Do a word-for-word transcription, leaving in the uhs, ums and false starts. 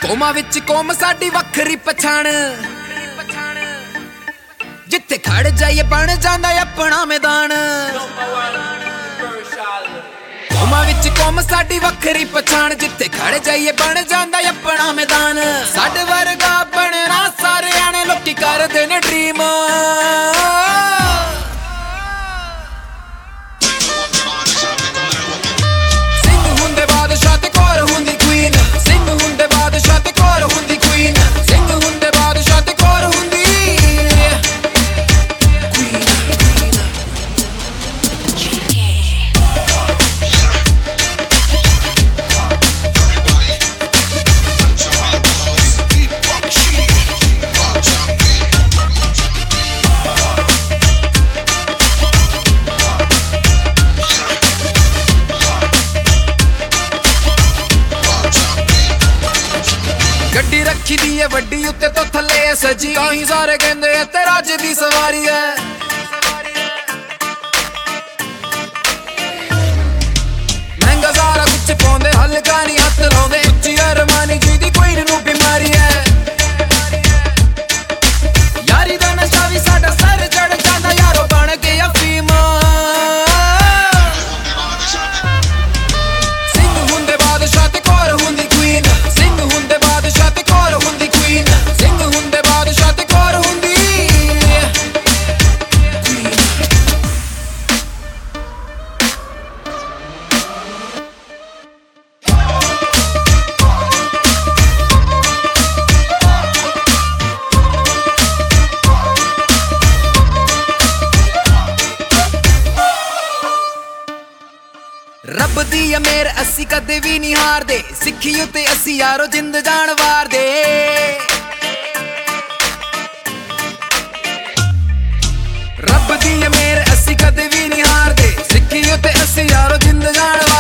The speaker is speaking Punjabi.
ਕੋਮਾਂ ਵਿੱਚ ਕੌਮ ਸਾਡੀ ਵੱਖਰੀ ਪਛਾਣ, ਜਿੱਥੇ ਖੜ ਜਾਈਏ ਬਣ ਜਾਂਦਾ ਆਪਣਾ ਮੈਦਾਨ। ਕੋਮਾਂ ਵਿੱਚ ਕੌਮ ਸਾਡੀ ਵੱਖਰੀ ਪਛਾਣ, ਜਿੱਥੇ ਖੜ ਜਾਈਏ ਬਣ ਜਾਂਦਾ ਆਪਣਾ ਮੈਦਾਨ। ਸਾਡੇ ਵਰਗਾ ਬਣਨਾ ਸਾਰਿਆਂ ਨੇ ਲੋਕੀ ਕਰਦੇ ਨੇ ਡ੍ਰੀਮ। ਸਿੰਘ ਹੁੰਦੇ ਬਾਦਸ਼ਾਹ ਤੇ ਕੌਰ ਹੁੰਦੀ ਕੁਈਨ, ਸਿੰਘ ਹੁੰਦੇ ਬਾਦਸ਼ਾਹ ਤੇ ਕੌਰ ਹੁੰਦੀ ਕੁਈਨ, ਸਿੰਘ ਹੁੰਦੇ ਬਾਦਸ਼ਾਹ ਤੇ ਕੌਰ ਹੁੰਦੀ ਗੱਡੀ ਰੱਖੀ ਦੀ ਏ ਵੱਡੀ ਉੱਤੇ ਤੋਂ ਥੱਲੇ ਸਜੀ, ਕਾਹੀਂ ਸਾਰੇ ਕਹਿੰਦੇ ਐ ਤੇ ਰਾਜ ਦੀ ਸਵਾਰੀ ਐ। ਮਹਿੰਗਾ ਸਾਰਾ ਕੁਛ ਪਾਉਂਦੇ ਹਲਕਾ ਨਹੀਂ ਹੱਥ ਲਾਉਂਦੇ, ਉੱਚੀ ਅਰਮਾਨੀ ਜੀ ਦੀ ਕੋਈ ਨੂੰ ਬਿਮਾਰੀ ਐ। ਯਾਰੀ ਦਾ ਨਸ਼ਾ ਵੀ ਸਾਡਾ ਸਰ ਚੜ ਜਾਂਦਾ ਯਾਰੋ ਬਣ ਕੇ ਅਫੀਮ। ਸਿੰਘ ਹੁੰਦੇ ਬਾਦਸ਼ਾਹ ਤੇ ਕੌਰ ਹੁੰਦੀ ਕੁਈਨ, ਸਿੰਘ ਹੁੰਦੇ ਬਾਦਸ਼ਾਹ ਤੇ ਕੌਰ ਹੁੰਦੀ ਕੁਈਨ, ਸਿੰਘ ਹੁੰਦੇ ਬਾਦਸ਼ਾਹ ਤੇ ਕੌਰ ਹੁੰਦੀ ਰੱਬ ਦੀ ਏ ਮੇਰ ਅਸੀਂ ਕਦੇ ਵੀ ਨਹੀਂ ਹਾਰਦੇ, ਸਿੱਖੀ ਉੱਤੇ ਅਸੀਂ ਯਾਰੋ ਜਿੰਦ ਜਾਨ ਵਾਰਦੇ। ਰੱਬ ਦੀ ਏ ਮੇਰ ਅਸੀਂ ਕਦੇ ਵੀ ਨਹੀਂ ਹਾਰਦੇ, ਸਿੱਖੀ ਉੱਤੇ ਅਸੀਂ ਯਾਰੋ ਜਿੰਦ ਜਾਨ